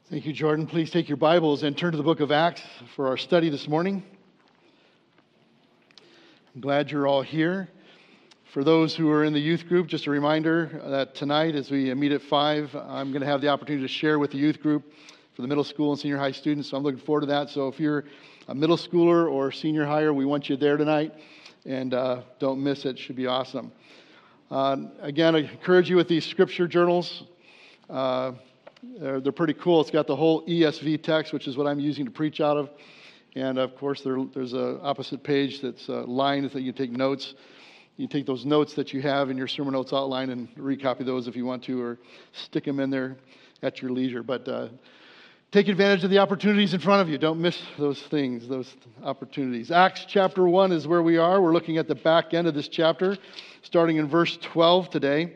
Thank you, Jordan. Please take your Bibles and turn to the book of Acts for our study this morning. I'm glad you're all here. For those who are in the youth group, just a reminder that tonight as we meet at 5, I'm going to have the opportunity to share with the youth group for the middle school and senior high students, so I'm looking forward to that. So if you're a middle schooler or senior higher, we want you there tonight, and don't miss it. It should be awesome. Again, I encourage you with these scripture journals. They're pretty cool. It's got the whole ESV text, which is what I'm using to preach out of. And, of course, there's an opposite page that's lined that you take notes. You take those notes that you have in your sermon notes outline and recopy those if you want to, or stick them in there at your leisure. But take advantage of the opportunities in front of you. Don't miss those things, those opportunities. Acts chapter 1 is where we are. We're looking at the back end of this chapter, starting in verse 12 today.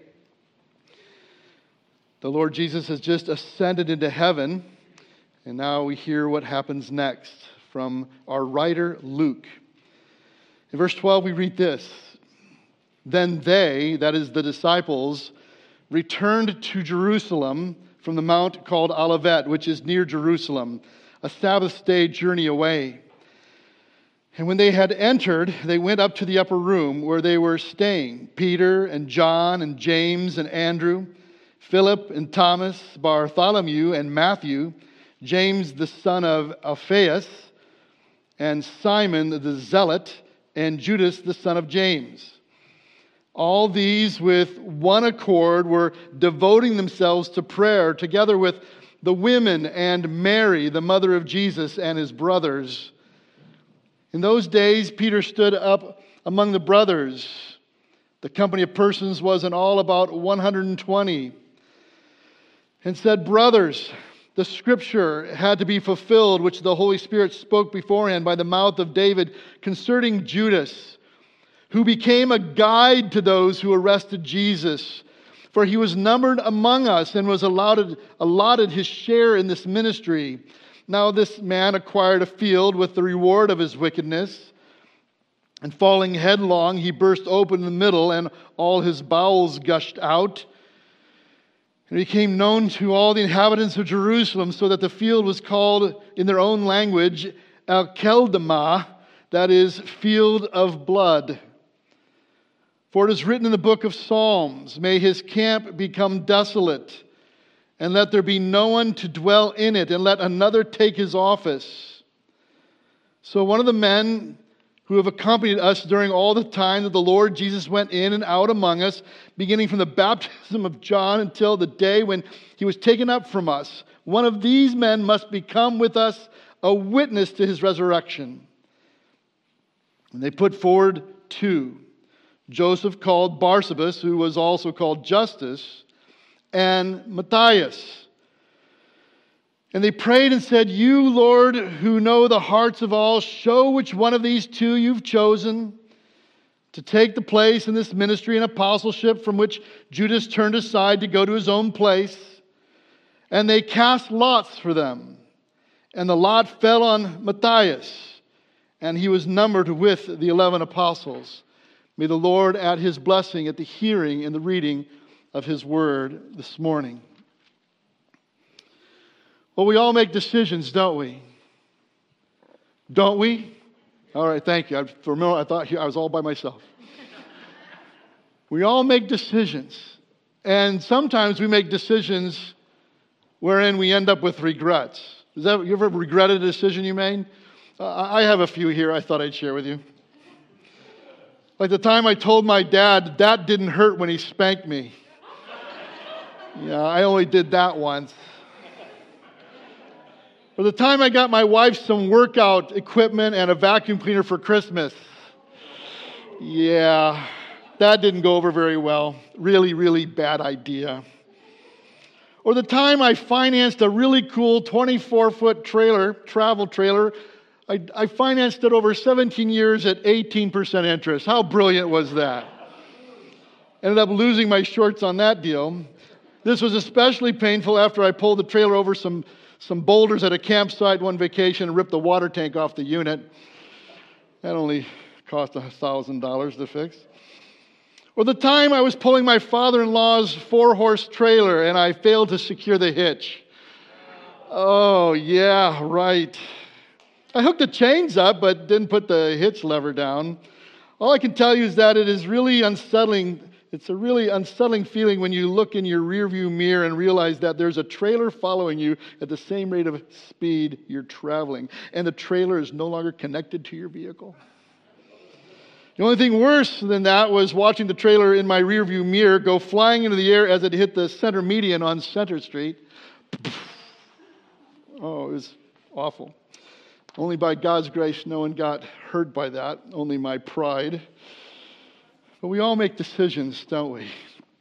The Lord Jesus has just ascended into heaven, and now we hear what happens next from our writer, Luke. In verse 12, we read this: Then they, that is the disciples, returned to Jerusalem from the mount called Olivet, which is near Jerusalem, a Sabbath day journey away. And when they had entered, they went up to the upper room where they were staying, Peter and John and James and Andrew, Philip and Thomas, Bartholomew and Matthew, James the son of Alphaeus, and Simon the Zealot, and Judas the son of James. All these with one accord were devoting themselves to prayer, together with the women and Mary, the mother of Jesus, and his brothers. In those days, Peter stood up among the brothers. The company of persons was in all about 120. And said, Brothers, the scripture had to be fulfilled, which the Holy Spirit spoke beforehand by the mouth of David concerning Judas, who became a guide to those who arrested Jesus. For he was numbered among us and was allotted his share in this ministry. Now this man acquired a field with the reward of his wickedness, and falling headlong, he burst open in the middle, and all his bowels gushed out. And it became known to all the inhabitants of Jerusalem, so that the field was called in their own language Akeldama, that is, field of blood. For it is written in the book of Psalms, May his camp become desolate, and let there be no one to dwell in it, and let another take his office. So one of the men who have accompanied us during all the time that the Lord Jesus went in and out among us, beginning from the baptism of John until the day when he was taken up from us. One of these men must become with us a witness to his resurrection. And they put forward 2, Joseph called Barsabas, who was also called Justus, and Matthias. And they prayed and said, You, Lord, who know the hearts of all, show which one of these 2 you've chosen to take the place in this ministry and apostleship from which Judas turned aside to go to his own place. And they cast lots for them. And the lot fell on Matthias, and he was numbered with the 11 apostles. May the Lord add his blessing at the hearing and the reading of his word this morning. Well, we all make decisions, don't we? Don't we? All right, thank you. For a moment, I thought I was all by myself. We all make decisions. And sometimes we make decisions wherein we end up with regrets. You ever regretted a decision you made? I have a few here I thought I'd share with you. Like the time I told my dad that didn't hurt when he spanked me. Yeah, I only did that once. Or the time I got my wife some workout equipment and a vacuum cleaner for Christmas. Yeah, that didn't go over very well. Really, really bad idea. Or the time I financed a really cool 24-foot travel trailer. I financed it over 17 years at 18% interest. How brilliant was that? Ended up losing my shorts on that deal. This was especially painful after I pulled the trailer over some boulders at a campsite one vacation and ripped the water tank off the unit. That only cost $1,000 to fix. Or the time I was pulling my father-in-law's 4-horse trailer and I failed to secure the hitch. Oh, yeah, right. I hooked the chains up, but didn't put the hitch lever down. All I can tell you is that it is really unsettling. It's a really unsettling feeling when you look in your rearview mirror and realize that there's a trailer following you at the same rate of speed you're traveling, and the trailer is no longer connected to your vehicle. The only thing worse than that was watching the trailer in my rearview mirror go flying into the air as it hit the center median on Center Street. Oh, it was awful. Only by God's grace, no one got hurt by that, only my pride. But we all make decisions, don't we?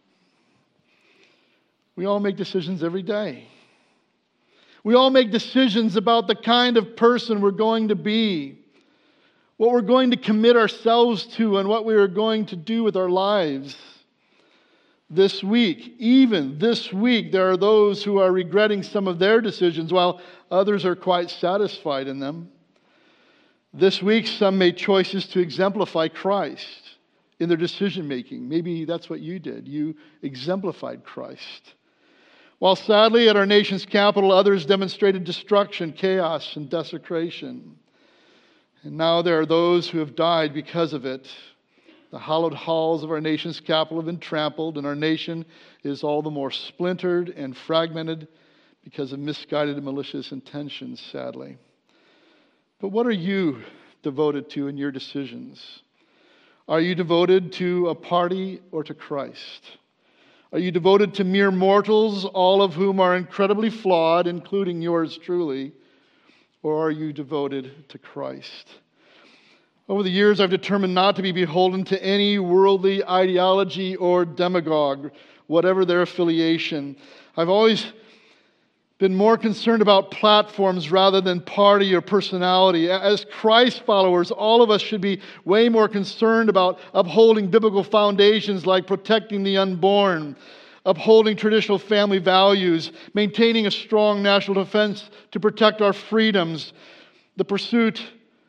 We all make decisions every day. We all make decisions about the kind of person we're going to be, what we're going to commit ourselves to, and what we are going to do with our lives. This week, even this week, there are those who are regretting some of their decisions while others are quite satisfied in them. This week, some made choices to exemplify Christ in their decision making. Maybe that's what you did. You exemplified Christ. While sadly at our nation's capital, others demonstrated destruction, chaos, and desecration. And now there are those who have died because of it. The hallowed halls of our nation's capital have been trampled, and our nation is all the more splintered and fragmented because of misguided and malicious intentions, sadly. But what are you devoted to in your decisions? Are you devoted to a party or to Christ? Are you devoted to mere mortals, all of whom are incredibly flawed, including yours truly? Or are you devoted to Christ? Over the years, I've determined not to be beholden to any worldly ideology or demagogue, whatever their affiliation. I've always been more concerned about platforms rather than party or personality. As Christ followers, all of us should be way more concerned about upholding biblical foundations like protecting the unborn, upholding traditional family values, maintaining a strong national defense to protect our freedoms, the pursuit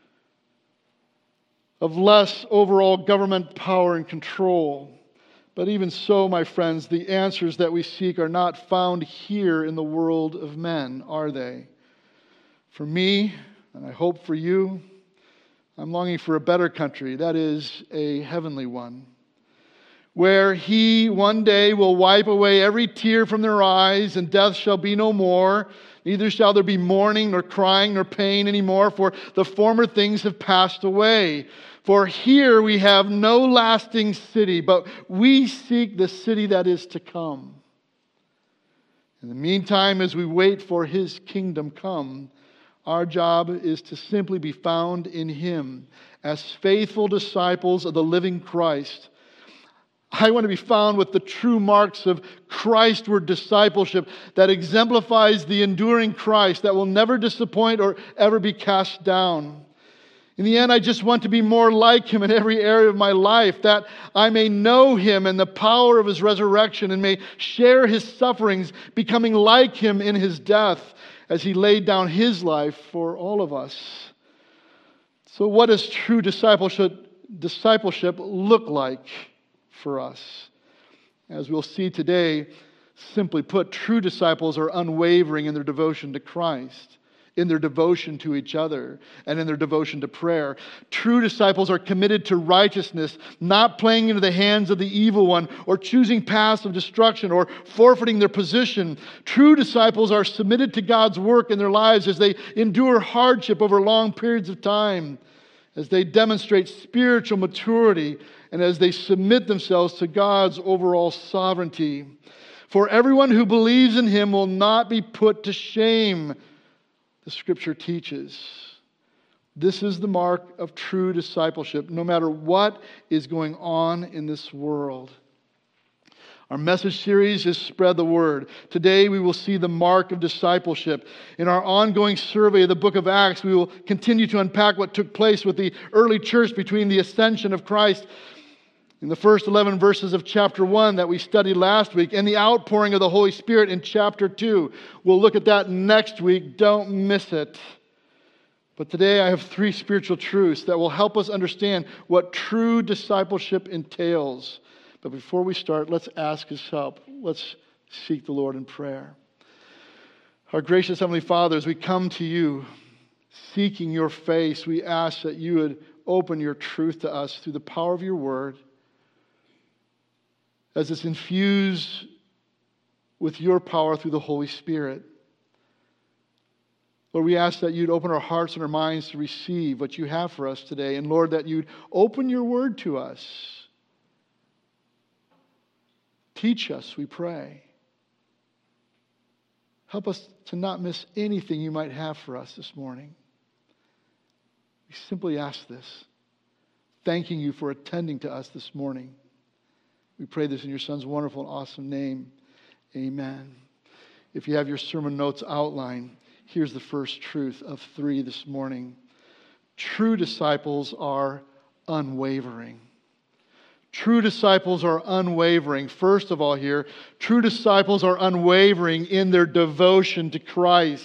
of less overall government power and control. But even so, my friends, the answers that we seek are not found here in the world of men, are they? For me, and I hope for you, I'm longing for a better country, that is, a heavenly one, where He one day will wipe away every tear from their eyes, and death shall be no more. Neither shall there be mourning, nor crying, nor pain anymore, for the former things have passed away. For here we have no lasting city, but we seek the city that is to come. In the meantime, as we wait for His kingdom come, our job is to simply be found in Him as faithful disciples of the living Christ. I want to be found with the true marks of Christward discipleship that exemplifies the enduring Christ that will never disappoint or ever be cast down. In the end, I just want to be more like Him in every area of my life, that I may know Him and the power of His resurrection and may share His sufferings, becoming like Him in His death as He laid down His life for all of us. So what does true discipleship look like for us? As we'll see today, simply put, true disciples are unwavering in their devotion to Christ, in their devotion to each other, and in their devotion to prayer. True disciples are committed to righteousness, not playing into the hands of the evil one, or choosing paths of destruction, or forfeiting their position. True disciples are submitted to God's work in their lives as they endure hardship over long periods of time, as they demonstrate spiritual maturity, and as they submit themselves to God's overall sovereignty. For everyone who believes in Him will not be put to shame, the Scripture teaches. This is the mark of true discipleship, no matter what is going on in this world. Our message series is Spread the Word. Today we will see the mark of discipleship. In our ongoing survey of the book of Acts, we will continue to unpack what took place with the early church between the ascension of Christ in the first 11 verses of chapter 1 that we studied last week, and the outpouring of the Holy Spirit in chapter 2. We'll look at that next week. Don't miss it. But today I have 3 spiritual truths that will help us understand what true discipleship entails. But before we start, let's ask His help. Let's seek the Lord in prayer. Our gracious Heavenly Father, as we come to you, seeking your face, we ask that you would open your truth to us through the power of your word, as it's infused with your power through the Holy Spirit. Lord, we ask that you'd open our hearts and our minds to receive what you have for us today. And Lord, that you'd open your word to us. Teach us, we pray. Help us to not miss anything you might have for us this morning. We simply ask this, thanking you for attending to us this morning. We pray this in your Son's wonderful and awesome name. Amen. If you have your sermon notes outlined, here's the first truth of 3 this morning. True disciples are unwavering. True disciples are unwavering. First of all here, true disciples are unwavering in their devotion to Christ.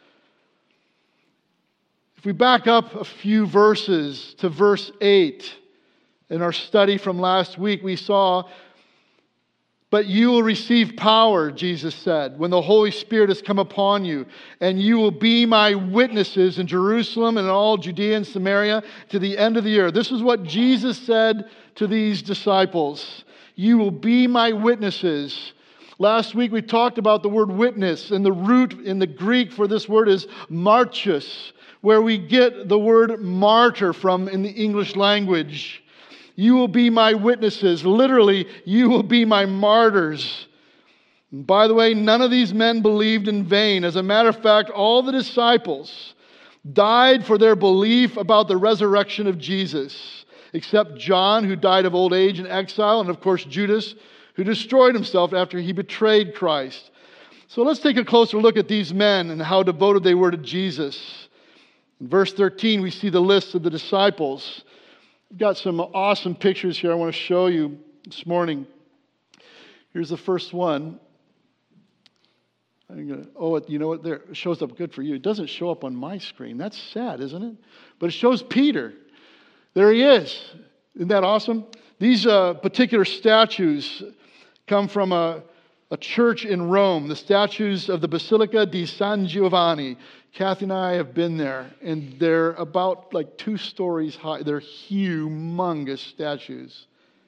If we back up a few verses to verse 8 in our study from last week, we saw, "But you will receive power," Jesus said, "when the Holy Spirit has come upon you, and you will be my witnesses in Jerusalem and in all Judea and Samaria to the end of the earth." This is what Jesus said to these disciples. You will be my witnesses. Last week we talked about the word witness, and the root in the Greek for this word is martyrs, where we get the word martyr from in the English language. You will be my witnesses. Literally, you will be my martyrs. And by the way, none of these men believed in vain. As a matter of fact, all the disciples died for their belief about the resurrection of Jesus, except John, who died of old age in exile, and of course Judas, who destroyed himself after he betrayed Christ. So let's take a closer look at these men and how devoted they were to Jesus. In verse 13, we see the list of the disciples. I've got some awesome pictures here I want to show you this morning. Here's the first one. You know what? There, it shows up good for you. It doesn't show up on my screen. That's sad, isn't it? But it shows Peter. There he is. Isn't that awesome? These particular statues come from a church in Rome, the statues of the Basilica di San Giovanni. Kathy and I have been there, and they're about like 2 stories high. They're humongous statues,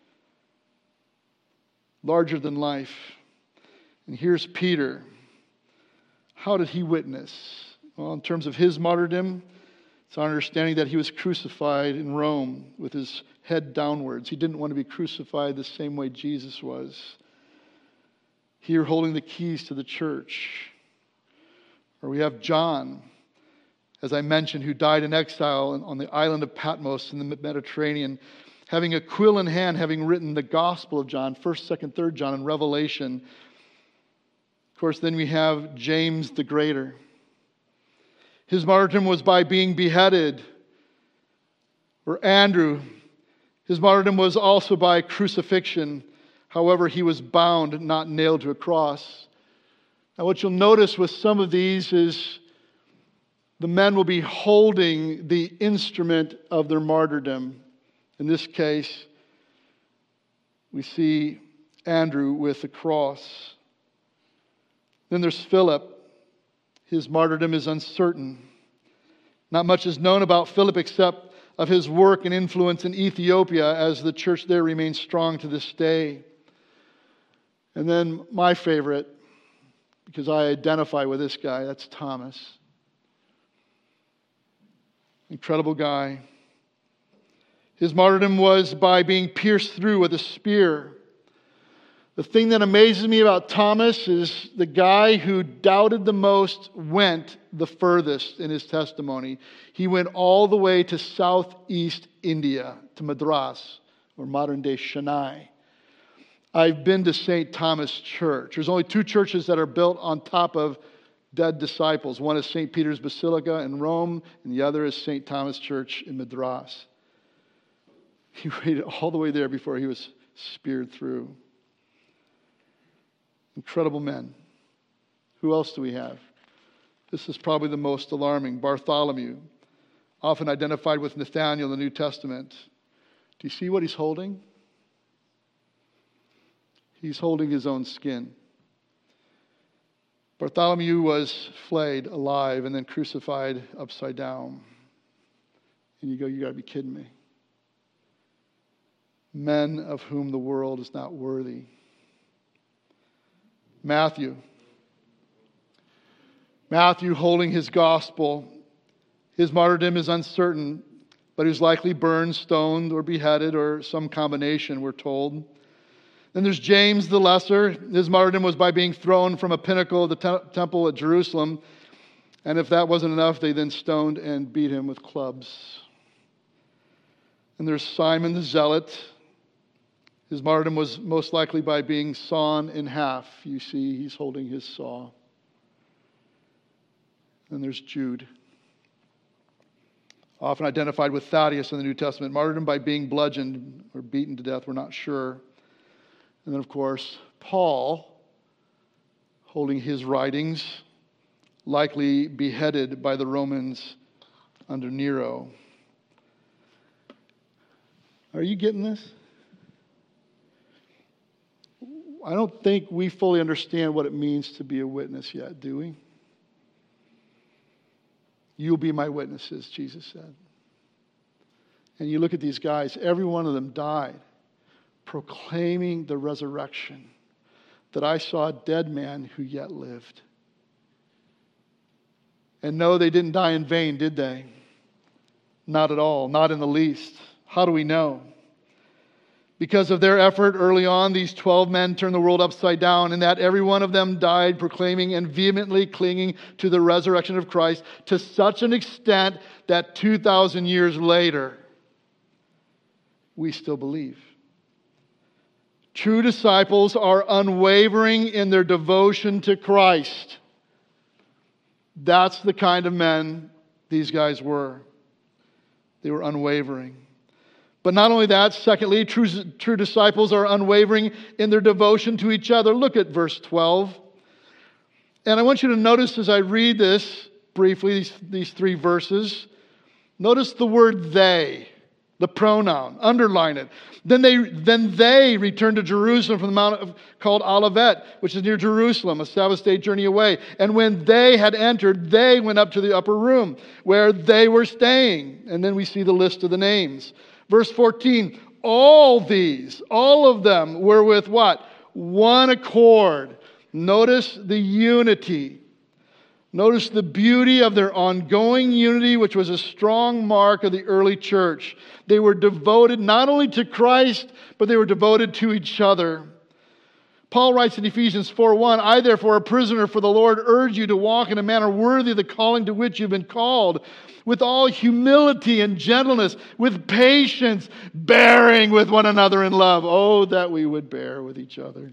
larger than life. And here's Peter. How did he witness? Well, in terms of his martyrdom, it's our understanding that he was crucified in Rome with his head downwards. He didn't want to be crucified the same way Jesus was. Here holding the keys to the church. Or we have John, as I mentioned, who died in exile on the island of Patmos in the Mediterranean, having a quill in hand, having written the Gospel of John, 1st, 2nd, 3rd John, and Revelation. Of course, then we have James the Greater. His martyrdom was by being beheaded. Or Andrew, his martyrdom was also by crucifixion. However, he was bound, not nailed to a cross. Now, what you'll notice with some of these is the men will be holding the instrument of their martyrdom. In this case, we see Andrew with the cross. Then there's Philip. His martyrdom is uncertain. Not much is known about Philip except of his work and influence in Ethiopia, as the church there remains strong to this day. And then my favorite, because I identify with this guy, that's Thomas. Incredible guy. His martyrdom was by being pierced through with a spear. The thing that amazes me about Thomas is the guy who doubted the most went the furthest in his testimony. He went all the way to southeast India, to Madras, or modern-day Chennai. I've been to St. Thomas Church. There's only 2 churches that are built on top of dead disciples. One is St. Peter's Basilica in Rome, and the other is St. Thomas Church in Madras. He waited all the way there before he was speared through. Incredible men. Who else do we have? This is probably the most alarming. Bartholomew, often identified with Nathanael in the New Testament. Do you see what he's holding? He's holding his own skin. Bartholomew was flayed alive and then crucified upside down. And you go, you got to be kidding me. Men of whom the world is not worthy. Matthew holding his gospel. His martyrdom is uncertain, but he was likely burned, stoned, or beheaded, or some combination, we're told. Then there's James the Lesser. His martyrdom was by being thrown from a pinnacle of the temple at Jerusalem. And if that wasn't enough, they then stoned and beat him with clubs. And there's Simon the Zealot. His martyrdom was most likely by being sawn in half. You see, he's holding his saw. And there's Jude, often identified with Thaddeus in the New Testament. Martyrdom by being bludgeoned or beaten to death, we're not sure. And then, of course, Paul, holding his writings, likely beheaded by the Romans under Nero. Are you getting this? I don't think we fully understand what it means to be a witness yet, do we? You'll be my witnesses, Jesus said. And you look at these guys, every one of them died proclaiming the resurrection, that I saw a dead man who yet lived. And no, they didn't die in vain, did they? Not at all, not in the least. How do we know? Because of their effort early on, these 12 men turned the world upside down, and that every one of them died proclaiming and vehemently clinging to the resurrection of Christ to such an extent that 2,000 years later, we still believe. True disciples are unwavering in their devotion to Christ. That's the kind of men these guys were. They were unwavering. But not only that, secondly, true disciples are unwavering in their devotion to each other. Look at verse 12. And I want you to notice as I read this briefly, these three verses, notice the word they, the pronoun, underline it. Then they returned to Jerusalem from the mount called Olivet, which is near Jerusalem, a Sabbath day journey away. And when they had entered, they went up to the upper room where they were staying. And then we see the list of the names. Verse 14, all of them were with what? One accord. Notice the unity. Notice the beauty of their ongoing unity, which was a strong mark of the early church. They were devoted not only to Christ, but they were devoted to each other. Paul writes in Ephesians 4:1, I therefore, a prisoner for the Lord, urge you to walk in a manner worthy of the calling to which you've been called, with all humility and gentleness, with patience, bearing with one another in love. Oh, that we would bear with each other.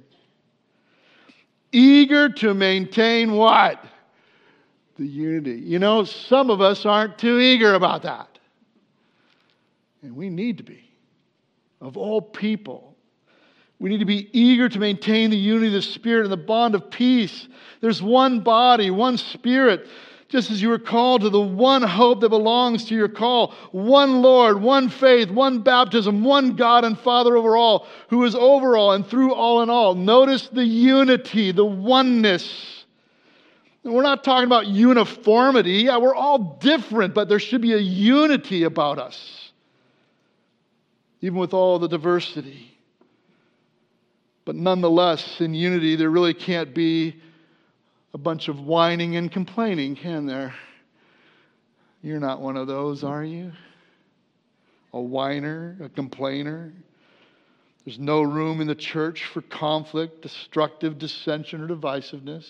Eager to maintain what? The unity. You know, some of us aren't too eager about that. And we need to be. Of all people, we need to be eager to maintain the unity of the Spirit and the bond of peace. There's one body, one Spirit, just as you were called to the one hope that belongs to your call. One Lord, one faith, one baptism, one God and Father over all, who is over all and through all in all. Notice the unity, the oneness. And we're not talking about uniformity. Yeah, we're all different, but there should be a unity about us, even with all the diversity. But nonetheless, in unity, there really can't be a bunch of whining and complaining, can there? You're not one of those, are you? A whiner, a complainer. There's no room in the church for conflict, destructive dissension, or divisiveness.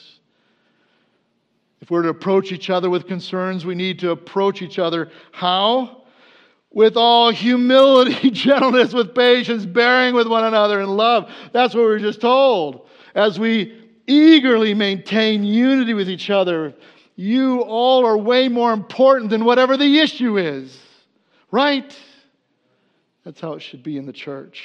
If we're to approach each other with concerns, we need to approach each other how? With all humility, gentleness, with patience, bearing with one another in love. That's what we were just told. As we eagerly maintain unity with each other, you all are way more important than whatever the issue is. Right? That's how it should be in the church.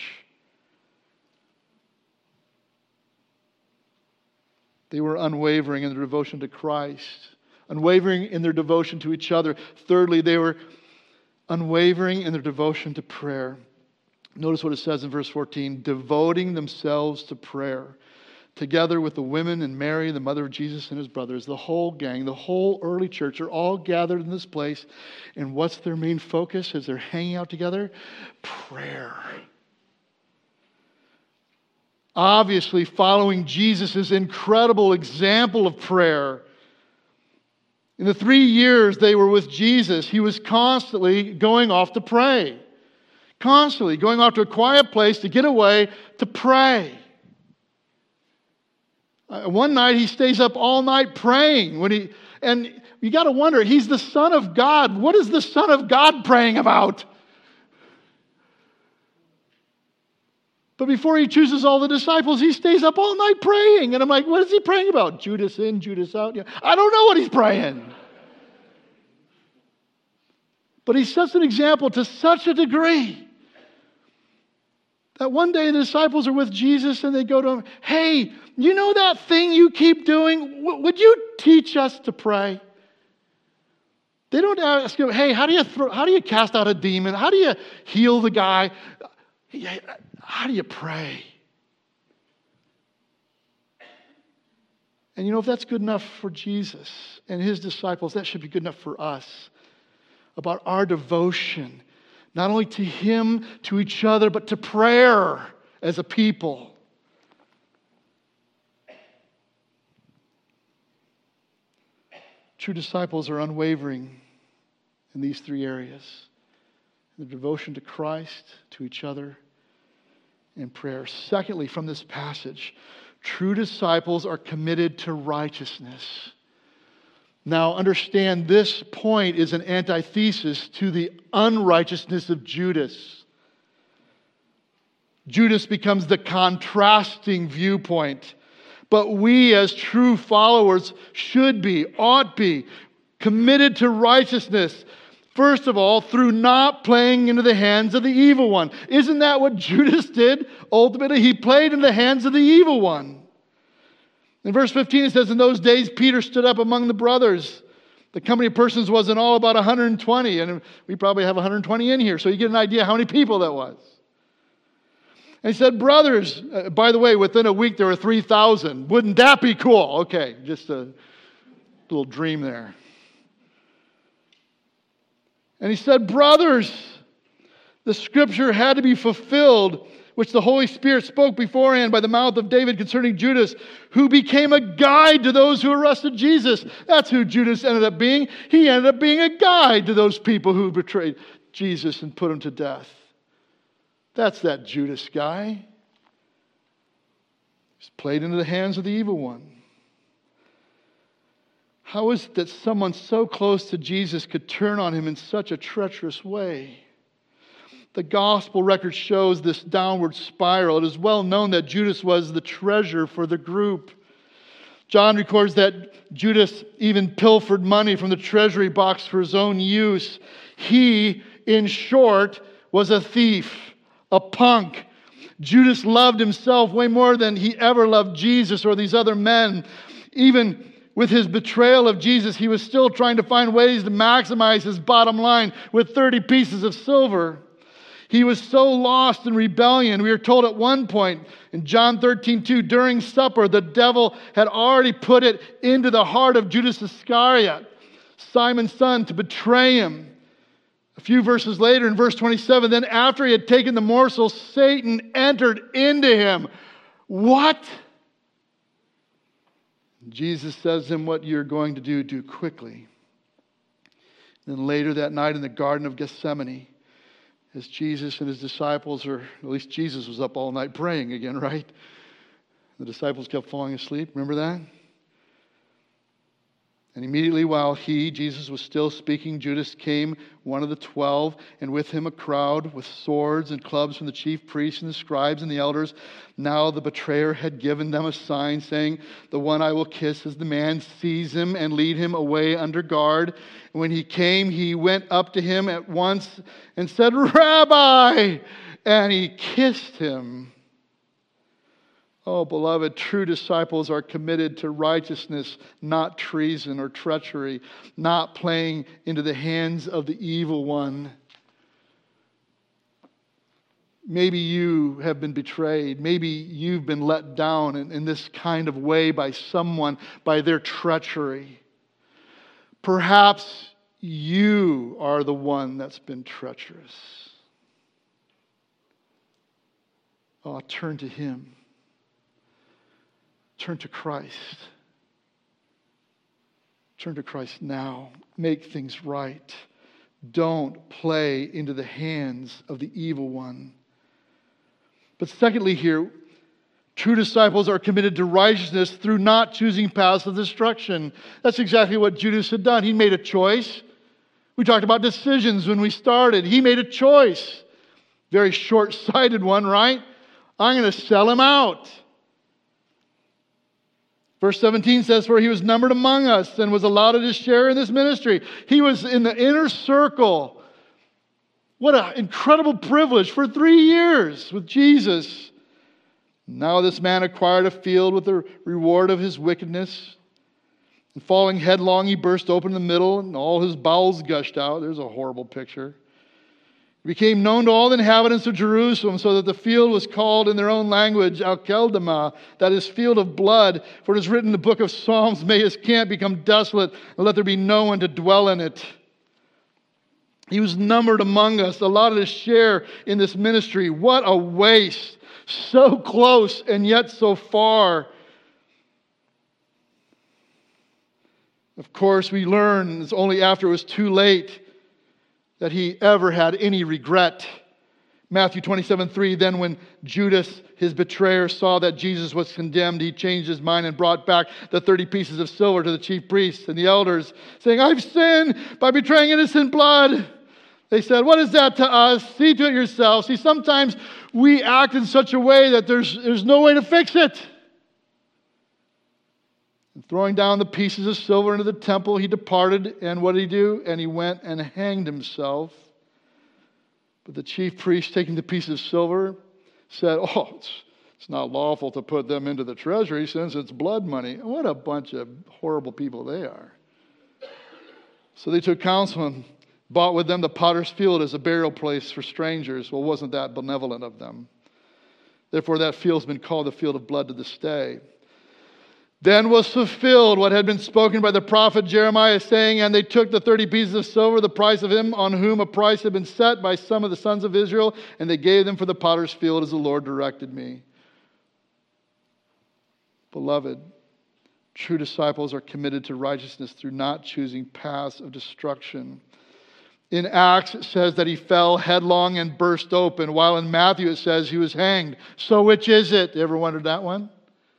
They were unwavering in their devotion to Christ, unwavering in their devotion to each other. Thirdly, they were unwavering in their devotion to prayer. Notice what it says in verse 14, devoting themselves to prayer. together with the women and Mary, the mother of Jesus and his brothers, the whole gang, the whole early church are all gathered in this place. And what's their main focus as they're hanging out together? Prayer. Obviously, following Jesus' incredible example of prayer. In the 3 years they were with Jesus, he was constantly going off to pray. Constantly going off to a quiet place to get away to pray. One night he stays up all night praying. And you got to wonder, he's the Son of God. What is the Son of God praying about? But before he chooses all the disciples, he stays up all night praying. And I'm like, what is he praying about? Judas in, Judas out? Yeah. I don't know what he's praying. But he sets an example to such a degree that one day the disciples are with Jesus and they go to him, hey, you know that thing you keep doing? Would you teach us to pray? They don't ask him, hey, how do you cast out a demon? How do you heal the guy? How do you pray? And you know, if that's good enough for Jesus and his disciples, that should be good enough for us. About our devotion, not only to him, to each other, but to prayer as a people. True disciples are unwavering in these 3 areas. The devotion to Christ, to each other, and prayer. Secondly, from this passage, true disciples are committed to righteousness. Now, understand this point is an antithesis to the unrighteousness of Judas. Judas becomes the contrasting viewpoint. But we as true followers should be, ought be, committed to righteousness. First of all, through not playing into the hands of the evil one. Isn't that what Judas did? Ultimately, he played in the hands of the evil one. In verse 15 it says, in those days Peter stood up among the brothers. The company of persons was in all about 120. And we probably have 120 in here. So you get an idea how many people that was. And he said, brothers, by the way, within a week there were 3,000. Wouldn't that be cool? Okay, just a little dream there. And he said, brothers, the scripture had to be fulfilled, which the Holy Spirit spoke beforehand by the mouth of David concerning Judas, who became a guide to those who arrested Jesus. That's who Judas ended up being. He ended up being a guide to those people who betrayed Jesus and put him to death. That's that Judas guy. He's played into the hands of the evil one. How is it that someone so close to Jesus could turn on him in such a treacherous way? The gospel record shows this downward spiral. It is well known that Judas was the treasurer for the group. John records that Judas even pilfered money from the treasury box for his own use. He, in short, was a thief. A punk. Judas loved himself way more than he ever loved Jesus or these other men. Even with his betrayal of Jesus, he was still trying to find ways to maximize his bottom line with 30 pieces of silver. He was so lost in rebellion. We are told at one point in John 13:2, during supper, the devil had already put it into the heart of Judas Iscariot, Simon's son, to betray him. A few verses later, in verse 27, then after he had taken the morsel, Satan entered into him. What? Jesus says to him, what you're going to do quickly. Then later that night in the Garden of Gethsemane, as Jesus and his disciples at least Jesus was up all night praying again, right? The disciples kept falling asleep. Remember that? And immediately while Jesus was still speaking, Judas came, one of the 12, and with him a crowd with swords and clubs from the chief priests and the scribes and the elders. Now the betrayer had given them a sign saying, the one I will kiss is the man. Seize him and lead him away under guard. And when he came, he went up to him at once and said, Rabbi! And he kissed him. Oh, beloved, true disciples are committed to righteousness, not treason or treachery, not playing into the hands of the evil one. Maybe you have been betrayed. Maybe you've been let down in this kind of way by someone, by their treachery. Perhaps you are the one that's been treacherous. Oh, turn to Him. Turn to Christ. Turn to Christ now. Make things right. Don't play into the hands of the evil one. But secondly here, true disciples are committed to righteousness through not choosing paths of destruction. That's exactly what Judas had done. He made a choice. We talked about decisions when we started. He made a choice. Very short-sighted one, right? I'm going to sell him out. Verse 17 says, for he was numbered among us and was allotted his share in this ministry. He was in the inner circle. What an incredible privilege for 3 years with Jesus. Now this man acquired a field with the reward of his wickedness. And falling headlong, he burst open in the middle, and all his bowels gushed out. There's a horrible picture. He became known to all the inhabitants of Jerusalem, so that the field was called in their own language, Al-Keldama, that is, field of blood. For it is written in the book of Psalms, may his camp become desolate, and let there be no one to dwell in it. He was numbered among us, allotted a share in this ministry. What a waste. So close and yet so far. Of course, we learn it's only after it was too late that he ever had any regret. Matthew 27:3, then when Judas, his betrayer, saw that Jesus was condemned, he changed his mind and brought back the 30 pieces of silver to the chief priests and the elders, saying, I've sinned by betraying innocent blood. They said, what is that to us? See to it yourself. See, sometimes we act in such a way that there's no way to fix it. And throwing down the pieces of silver into the temple, he departed. And what did he do? And he went and hanged himself. But the chief priest, taking the pieces of silver, said, it's not lawful to put them into the treasury since it's blood money. What a bunch of horrible people they are. So they took counsel and bought with them the potter's field as a burial place for strangers. Well, wasn't that benevolent of them? Therefore, that field's been called the field of blood to this day. Then was fulfilled what had been spoken by the prophet Jeremiah, saying, and they took the 30 pieces of silver, the price of him on whom a price had been set by some of the sons of Israel, and they gave them for the potter's field as the Lord directed me. Beloved, true disciples are committed to righteousness through not choosing paths of destruction. In Acts, it says that he fell headlong and burst open, while in Matthew it says he was hanged. So which is it? Ever wondered that one?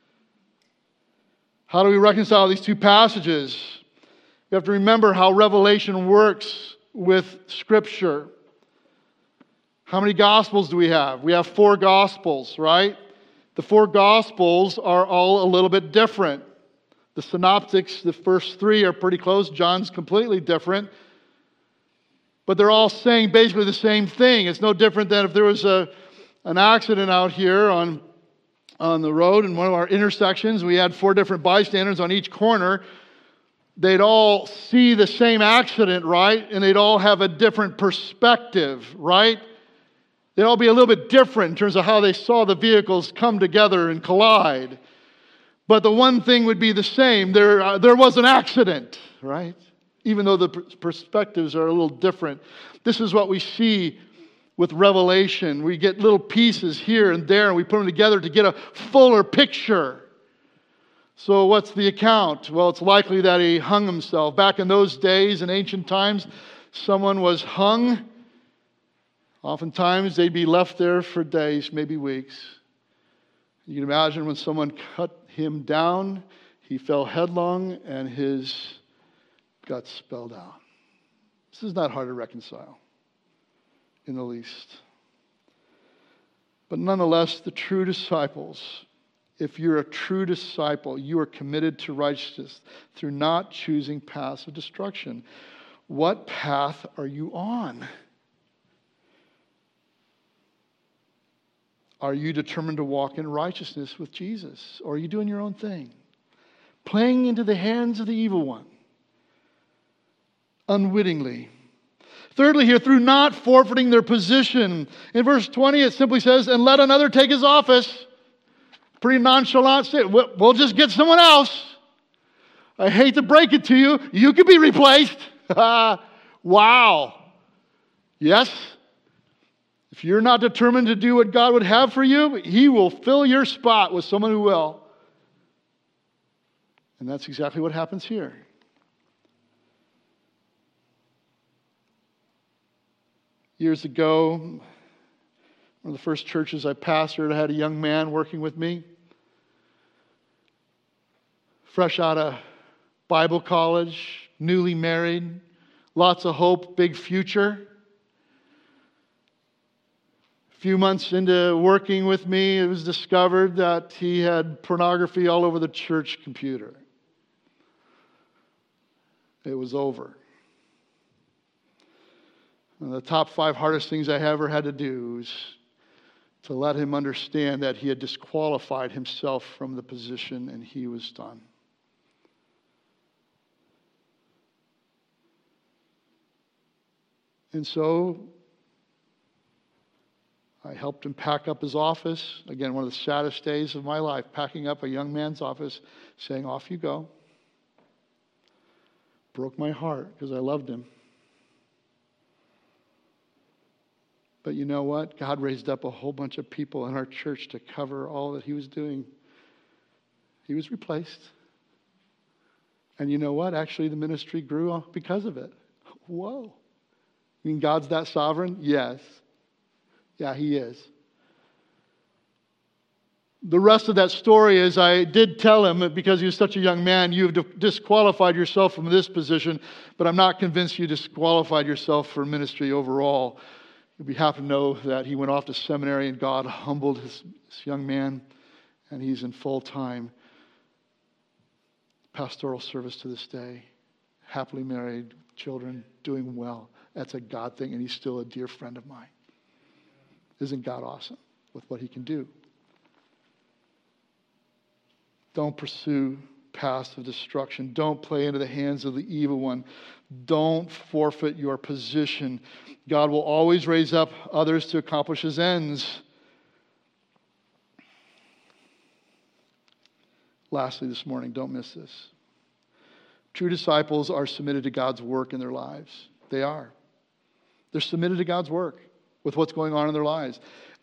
How do we reconcile these two passages? You have to remember how Revelation works with Scripture. How many Gospels do we have? We have 4 Gospels, right? The 4 Gospels are all a little bit different. The synoptics, the first 3 are pretty close. John's completely different. But they're all saying basically the same thing. It's no different than if there was an accident out here on the road in one of our intersections. We had 4 different bystanders on each corner. They'd all see the same accident, right? And they'd all have a different perspective, right? They'd all be a little bit different in terms of how they saw the vehicles come together and collide. But the one thing would be the same. There was an accident, right? Even though the perspectives are a little different. This is what we see with Revelation. We get little pieces here and there, and we put them together to get a fuller picture. So what's the account? Well, it's likely that he hung himself. Back in those days, in ancient times, someone was hung. Oftentimes, they'd be left there for days, maybe weeks. You can imagine when someone cut him down, he fell headlong, and his guts spelled out. This is not hard to reconcile in the least. But nonetheless, the true disciples, if you're a true disciple, you are committed to righteousness through not choosing paths of destruction. What path are you on? Are you determined to walk in righteousness with Jesus? Or are you doing your own thing? Playing into the hands of the evil one? Unwittingly. Thirdly, here, through not forfeiting their position. In verse 20, it simply says, and let another take his office. Pretty nonchalant statement. We'll just get someone else. I hate to break it to you. You could be replaced. Wow. Yes. If you're not determined to do what God would have for you, He will fill your spot with someone who will. And that's exactly what happens here. Years ago, one of the first churches I pastored, I had a young man working with me. Fresh out of Bible college, newly married, lots of hope, big future. A few months into working with me, it was discovered that he had pornography all over the church computer. It was over. One of the top 5 hardest things I ever had to do was to let him understand that he had disqualified himself from the position and he was done. And so I helped him pack up his office. Again, one of the saddest days of my life, packing up a young man's office, saying, off you go. Broke my heart because I loved him. But you know what? God raised up a whole bunch of people in our church to cover all that he was doing. He was replaced. And you know what? Actually, the ministry grew because of it. Whoa. You mean God's that sovereign? Yes. Yeah, he is. The rest of that story is I did tell him, because he was such a young man, you've disqualified yourself from this position, but I'm not convinced you disqualified yourself for ministry overall. You'll be happy to know that he went off to seminary and God humbled this young man, and he's in full-time pastoral service to this day. Happily married, children, doing well. That's a God thing, and he's still a dear friend of mine. Isn't God awesome with what he can do? Don't pursue paths of destruction. Don't play into the hands of the evil one. Don't forfeit your position. God will always raise up others to accomplish his ends. Lastly this morning, don't miss this. True disciples are submitted to God's work in their lives. They are. They're submitted to God's work with what's going on in their lives.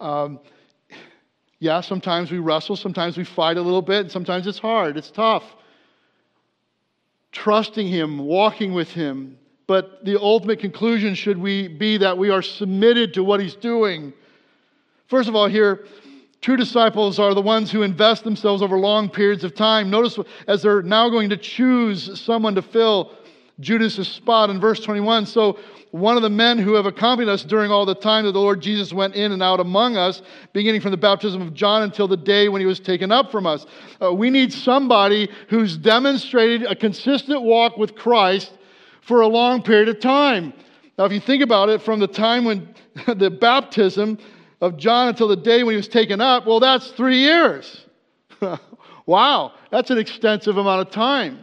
Yeah, sometimes we wrestle, sometimes we fight a little bit, and sometimes it's hard, it's tough. Trusting him, walking with him. But the ultimate conclusion should be that we are submitted to what he's doing. First of all, here, true disciples are the ones who invest themselves over long periods of time. Notice as they're now going to choose someone to fill Judas' spot in verse 21. So one of the men who have accompanied us during all the time that the Lord Jesus went in and out among us, beginning from the baptism of John until the day when he was taken up from us. We need somebody who's demonstrated a consistent walk with Christ for a long period of time. Now, if you think about it, from the time when the baptism of John until the day when he was taken up, well, that's 3 years. Wow, that's an extensive amount of time.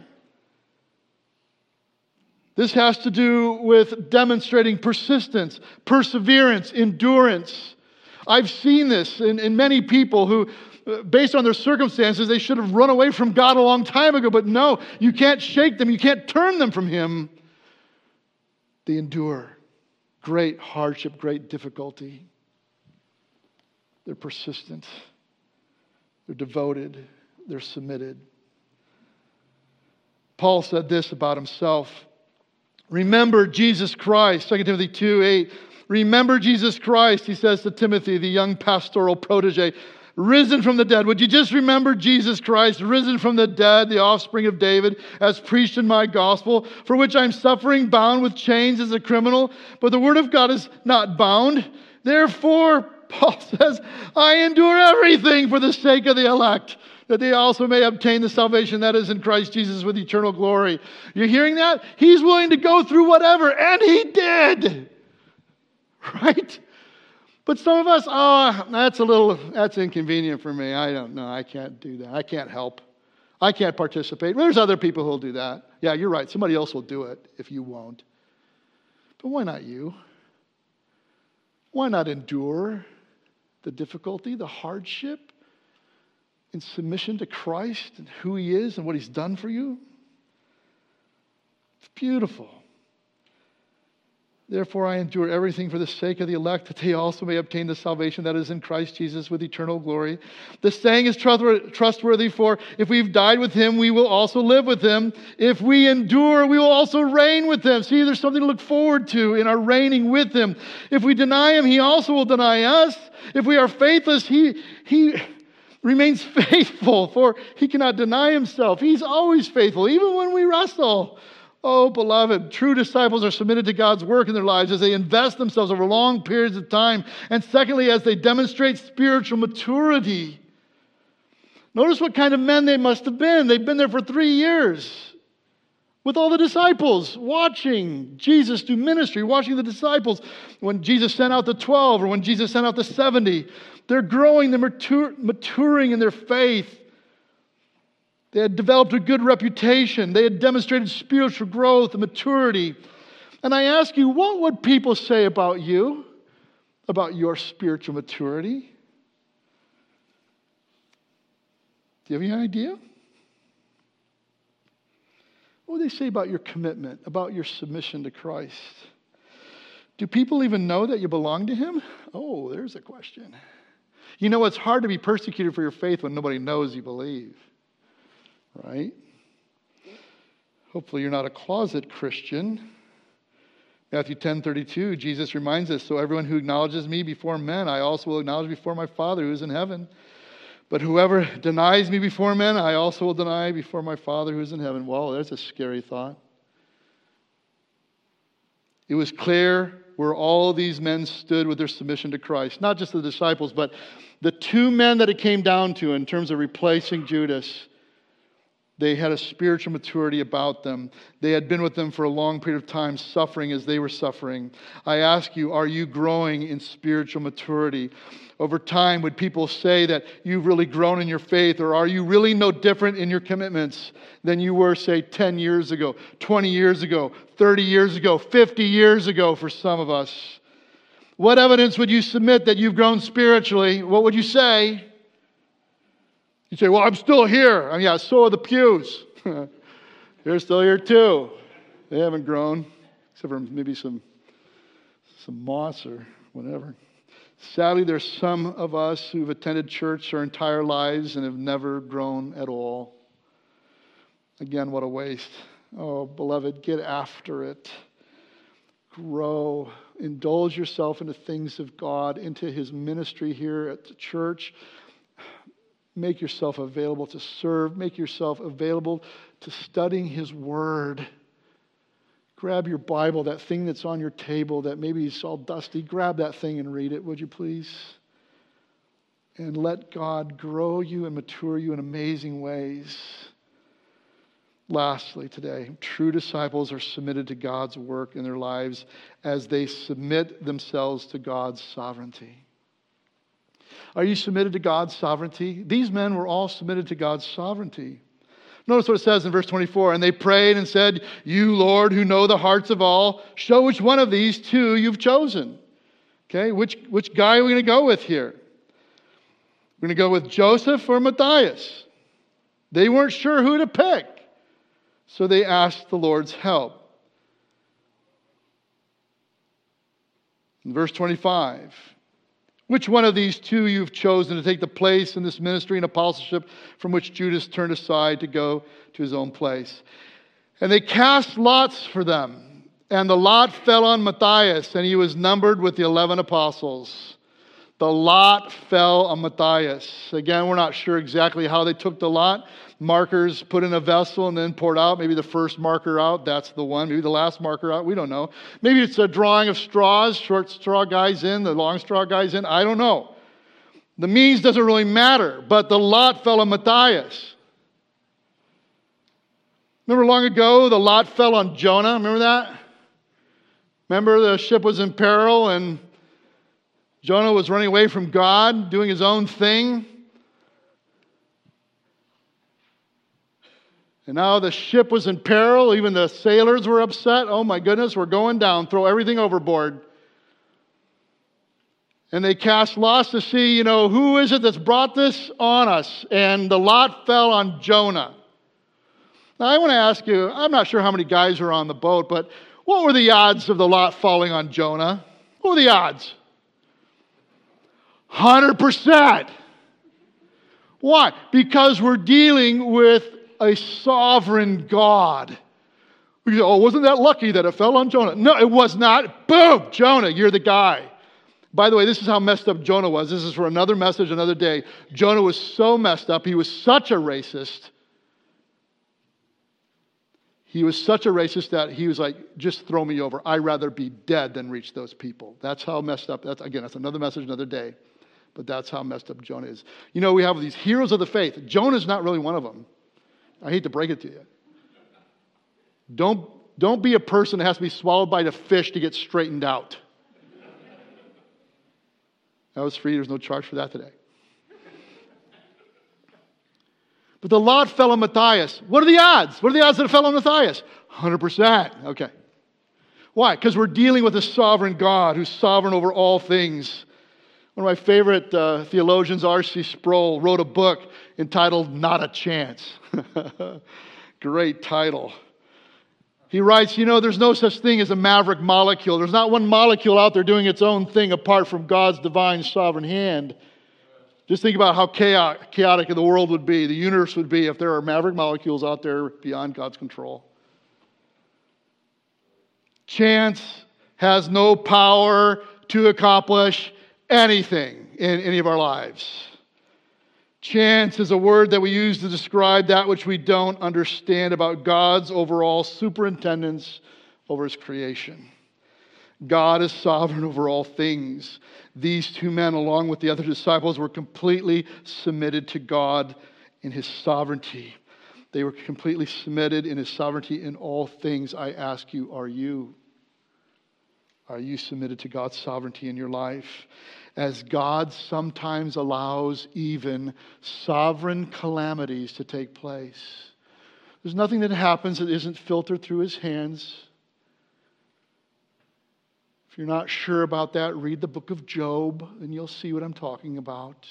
This has to do with demonstrating persistence, perseverance, endurance. I've seen this in many people who, based on their circumstances, they should have run away from God a long time ago. But no, you can't shake them. You can't turn them from him. They endure great hardship, great difficulty. They're persistent. They're devoted. They're submitted. Paul said this about himself. Remember Jesus Christ, 2 Timothy 2:8. Remember Jesus Christ, he says to Timothy, the young pastoral protege, risen from the dead. Would you just remember Jesus Christ, risen from the dead, the offspring of David, as preached in my gospel, for which I'm suffering, bound with chains as a criminal, but the word of God is not bound. Therefore, Paul says, I endure everything for the sake of the elect, that they also may obtain the salvation that is in Christ Jesus with eternal glory. You're hearing that? He's willing to go through whatever, and he did. Right? But some of us, that's inconvenient for me. I don't know. I can't do that. I can't help. I can't participate. There's other people who'll do that. Yeah, you're right. Somebody else will do it if you won't. But why not you? Why not endure the difficulty, the hardship, in submission to Christ and who He is and what He's done for you? It's beautiful. Therefore, I endure everything for the sake of the elect, that they also may obtain the salvation that is in Christ Jesus with eternal glory. The saying is trustworthy, for if we've died with Him, we will also live with Him. If we endure, we will also reign with Him. See, there's something to look forward to in our reigning with Him. If we deny Him, He also will deny us. If we are faithless, He remains faithful, for He cannot deny Himself. He's always faithful, even when we wrestle. Oh, beloved, true disciples are submitted to God's work in their lives as they invest themselves over long periods of time. And secondly, as they demonstrate spiritual maturity. Notice what kind of men they must have been. They've been there for 3 years with all the disciples, watching Jesus do ministry, watching the disciples. When Jesus sent out the 12 or when Jesus sent out the 70, they're growing, they're maturing in their faith. They had developed a good reputation. They had demonstrated spiritual growth and maturity. And I ask you, what would people say about you, about your spiritual maturity? Do you have any idea? What would they say about your commitment, about your submission to Christ? Do people even know that you belong to Him? Oh, there's a question. You know, it's hard to be persecuted for your faith when nobody knows you believe. Right? Hopefully you're not a closet Christian. Matthew 10:32, Jesus reminds us, so everyone who acknowledges me before men, I also will acknowledge before my Father who is in heaven. But whoever denies me before men, I also will deny before my Father who is in heaven. Well, there's a scary thought. It was clear where all these men stood with their submission to Christ. Not just the disciples, but the 2 men that it came down to in terms of replacing Judas. They had a spiritual maturity about them. They had been with them for a long period of time, suffering as they were suffering. I ask you, are you growing in spiritual maturity? Over time, would people say that you've really grown in your faith, or are you really no different in your commitments than you were, say, 10 years ago, 20 years ago, 30 years ago, 50 years ago for some of us? What evidence would you submit that you've grown spiritually? What would you say? You say, well, I'm still here. I mean, yeah, so are the pews. They're still here too. They haven't grown, except for maybe some moss or whatever. Sadly, there's some of us who've attended church our entire lives and have never grown at all. Again, what a waste. Oh, beloved, get after it. Grow. Indulge yourself in the things of God, into His ministry here at the church. Make yourself available to serve. Make yourself available to studying His Word. Grab your Bible, that thing that's on your table that maybe is all dusty. Grab that thing and read it, would you please? And let God grow you and mature you in amazing ways. Lastly today, true disciples are submitted to God's work in their lives as they submit themselves to God's sovereignty. Are you submitted to God's sovereignty? These men were all submitted to God's sovereignty. Notice what it says in verse 24. And they prayed and said, you, Lord, who know the hearts of all, show which one of these 2 you've chosen. Okay, which guy are we going to go with here? We're going to go with Joseph or Matthias. They weren't sure who to pick. So they asked the Lord's help. In verse 25. Which one of these 2 you've chosen to take the place in this ministry and apostleship from which Judas turned aside to go to his own place? And they cast lots for them. And the lot fell on Matthias, and he was numbered with the 11 apostles. The lot fell on Matthias. Again, we're not sure exactly how they took the lot. Markers put in a vessel and then poured out. Maybe the first marker out, that's the one. Maybe the last marker out, we don't know. Maybe it's a drawing of straws, short straw guys in, the long straw guys in. I don't know. The means doesn't really matter, but the lot fell on Matthias. Remember long ago, the lot fell on Jonah? Remember that? Remember the ship was in peril and Jonah was running away from God, doing his own thing. And now the ship was in peril. Even the sailors were upset. Oh my goodness, we're going down. Throw everything overboard. And they cast lots to see, who is it that's brought this on us? And the lot fell on Jonah. Now, I want to ask you, I'm not sure how many guys are on the boat, but what were the odds of the lot falling on Jonah? What were the odds? 100%. Why? Because we're dealing with a sovereign God. We say, wasn't that lucky that it fell on Jonah? No, it was not. Boom! Jonah, you're the guy. By the way, this is how messed up Jonah was. This is for another message, another day. Jonah was so messed up. He was such a racist. He was such a racist that he was like, just throw me over. I'd rather be dead than reach those people. That's how messed up. That's another message, another day. But that's how messed up Jonah is. We have these heroes of the faith. Jonah's not really one of them. I hate to break it to you. Don't be a person that has to be swallowed by the fish to get straightened out. That was free. There's no charge for that today. But the lot fell on Matthias. What are the odds? What are the odds that it fell on Matthias? 100%. Okay. Why? Because we're dealing with a sovereign God who's sovereign over all things. One of my favorite theologians, R.C. Sproul, wrote a book entitled Not a Chance. Great title. He writes, there's no such thing as a maverick molecule. There's not one molecule out there doing its own thing apart from God's divine sovereign hand. Just think about how chaotic the world would be, the universe would be, if there are maverick molecules out there beyond God's control. Chance has no power to accomplish anything in any of our lives. Chance is a word that we use to describe that which we don't understand about God's overall superintendence over His creation. God is sovereign over all things. These two men, along with the other disciples, were completely submitted to God in His sovereignty. They were completely submitted in His sovereignty in all things. I ask you, are you? Are you submitted to God's sovereignty in your life? As God sometimes allows even sovereign calamities to take place. There's nothing that happens that isn't filtered through His hands. If you're not sure about that, read the book of Job and you'll see what I'm talking about.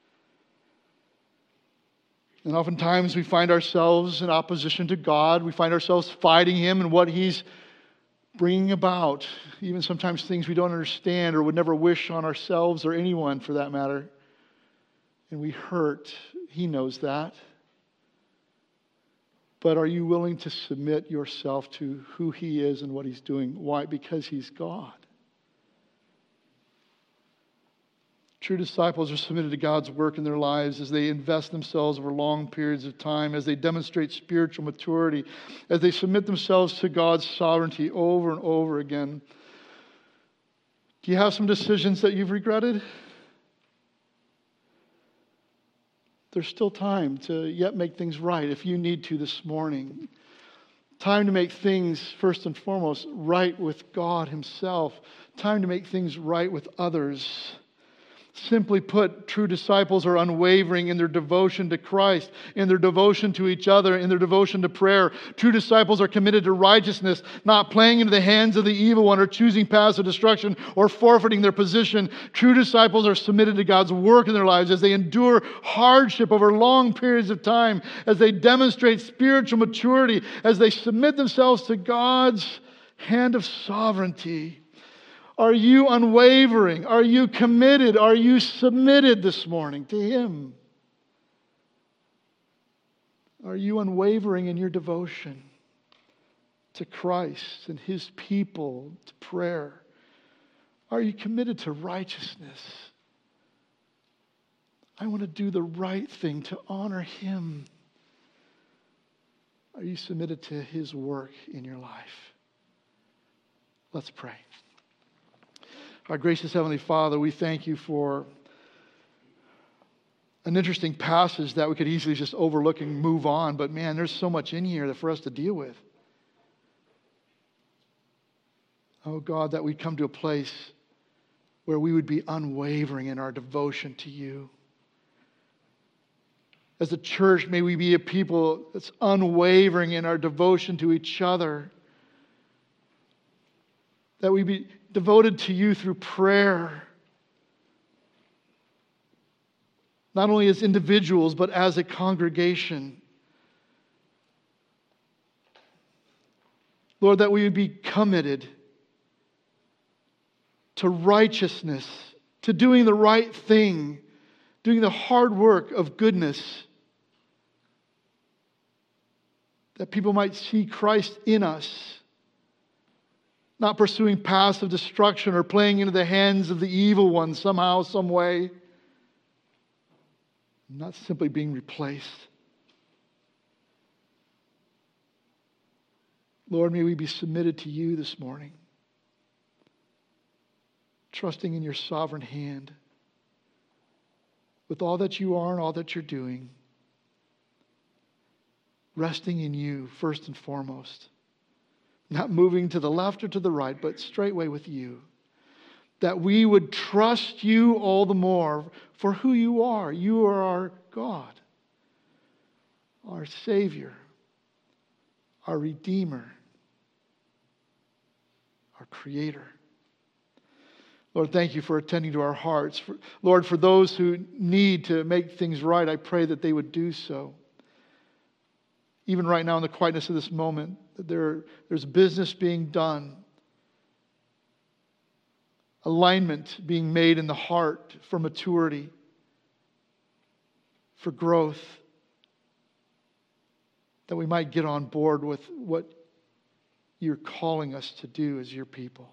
And oftentimes we find ourselves in opposition to God. We find ourselves fighting Him and what He's bringing about. Even sometimes things we don't understand or would never wish on ourselves or anyone for that matter. And we hurt. He knows that. But are you willing to submit yourself to who He is and what He's doing? Why? Because He's God. True disciples are submitted to God's work in their lives as they invest themselves over long periods of time, as they demonstrate spiritual maturity, as they submit themselves to God's sovereignty over and over again. Do you have some decisions that you've regretted? There's still time to yet make things right if you need to this morning. Time to make things, first and foremost, right with God Himself. Time to make things right with others. Simply put, true disciples are unwavering in their devotion to Christ, in their devotion to each other, in their devotion to prayer. True disciples are committed to righteousness, not playing into the hands of the evil one or choosing paths of destruction or forfeiting their position. True disciples are submitted to God's work in their lives as they endure hardship over long periods of time, as they demonstrate spiritual maturity, as they submit themselves to God's hand of sovereignty. Are you unwavering? Are you committed? Are you submitted this morning to Him? Are you unwavering in your devotion to Christ and His people, to prayer? Are you committed to righteousness? I want to do the right thing to honor Him. Are you submitted to His work in your life? Let's pray. Our gracious Heavenly Father, we thank You for an interesting passage that we could easily just overlook and move on. But man, there's so much in here for us to deal with. Oh God, that we'd come to a place where we would be unwavering in our devotion to You. As a church, may we be a people that's unwavering in our devotion to each other. That we be devoted to You through prayer, not only as individuals, but as a congregation. Lord, that we would be committed to righteousness, to doing the right thing, doing the hard work of goodness, that people might see Christ in us, not pursuing paths of destruction or playing into the hands of the evil one somehow, some way, not simply being replaced. Lord, may we be submitted to you this morning, trusting in your sovereign hand with all that you are and all that you're doing, resting in you first and foremost, not moving to the left or to the right, but straightway with you, that we would trust you all the more for who you are. You are our God, our Savior, our Redeemer, our Creator. Lord, thank you for attending to our hearts. Lord, for those who need to make things right, I pray that they would do so. Even right now in the quietness of this moment, that there's business being done, alignment being made in the heart for maturity, for growth, that we might get on board with what you're calling us to do as your people.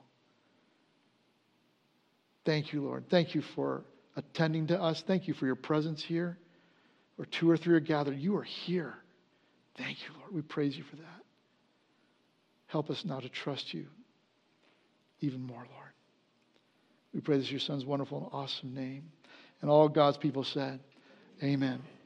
Thank you, Lord. Thank you for attending to us. Thank you for your presence here. Where two or three are gathered, you are here. Thank you, Lord. We praise you for that. Help us now to trust you even more, Lord. We pray this in your Son's wonderful and awesome name. And all God's people said, amen.